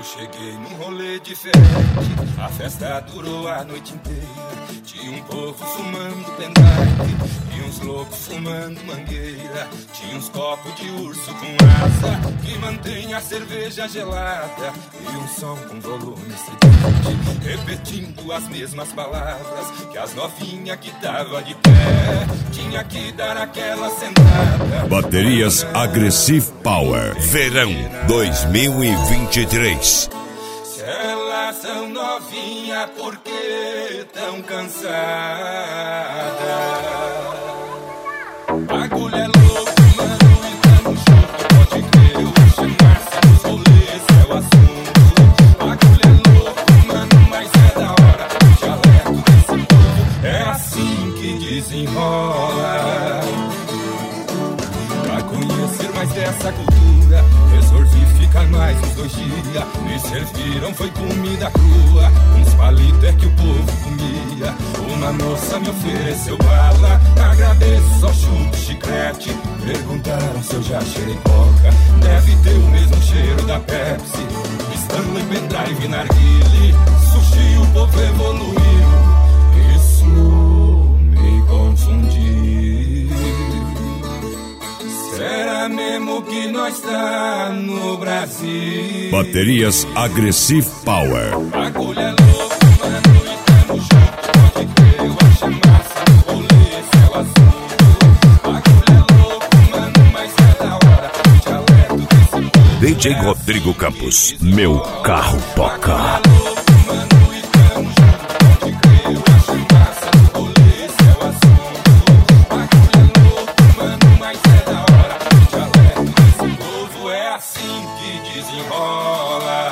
cheguei num rolê diferente. A festa durou a noite inteira. Tinha um povo fumando pendrive e uns loucos fumando mangueira. Tinha uns copos de urso com asa que mantém a cerveja gelada e um som com volume estridente, repetindo as mesmas palavras que as novinhas que tava de pé tinha que dar aquela sentada. Baterias Aggressive Power, verão 2023. Se elas são novinhas, por que tão cansadas? Bagulho é louco, mano, e tamo junto. Pode crer, eu vou chamar-se nos rolês, é o assunto. Bagulho é louco, mano, mas é da hora. O dialeto desse povo é assim que desenrola. Pra conhecer mais dessa cultura, resolvi ficar mais uns 2 dias. Me serviram, foi comida crua, uns palitos é que o povo comia. Uma moça me ofereceu bala, agradeço, só chupo chiclete. Perguntaram se eu já cheirei coca, deve ter o mesmo cheiro da Pepsi. Stanley, pendrive, narguile, sushi, o povo evoluiu. Isso me confundiu. Será mesmo que nós tá no Brasil? Baterias Aggressive Power. Bagulho é louco, mano, e tamo junto. Pode crer, eu vou chamar-se no rolê, esse é o assunto. Bagulho é louco, mano, mas é da hora. O dialeto desse povo DJ Rodrigo Campos, meu carro toca. Bagulho é louco, mano, e tamo junto. Pode crer, eu vou chamar-se no rolê, esse é o assunto. Bagulho é louco, mano, mas é da hora. O dialeto desse povo é assim que desenrola.